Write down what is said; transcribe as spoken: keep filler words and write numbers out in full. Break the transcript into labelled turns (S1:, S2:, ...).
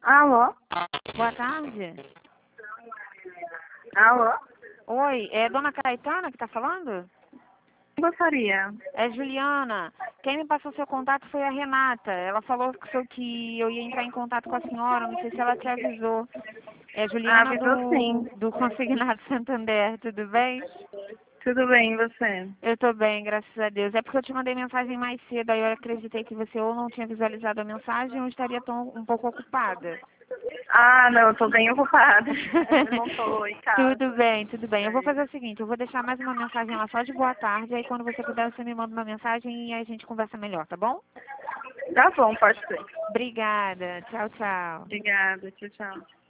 S1: Alô?
S2: Boa tarde.
S1: Alô?
S2: Oi, é Dona Caetana que está falando?
S1: Gostaria.
S2: É Juliana. Quem me passou seu contato foi a Renata. Ela falou que que eu ia entrar em contato com a senhora, não sei se ela te avisou. É Juliana
S1: Avisou
S2: do,
S1: sim.
S2: do Consignado Santander, tudo bem?
S1: Tudo bem, e você?
S2: Eu tô bem, graças a Deus. É porque eu te mandei mensagem mais cedo, aí eu acreditei que você ou não tinha visualizado a mensagem ou estaria tão, um pouco ocupada.
S1: Ah, não, eu tô bem ocupada. Não tô em casa.
S2: Tudo bem, tudo bem. Eu vou fazer o seguinte, eu vou deixar mais uma mensagem lá só de boa tarde, aí quando você puder você me manda uma mensagem e aí a gente conversa melhor, tá bom?
S1: Tá bom, pode ser.
S2: Obrigada. Tchau, tchau.
S1: Obrigada, tchau, tchau.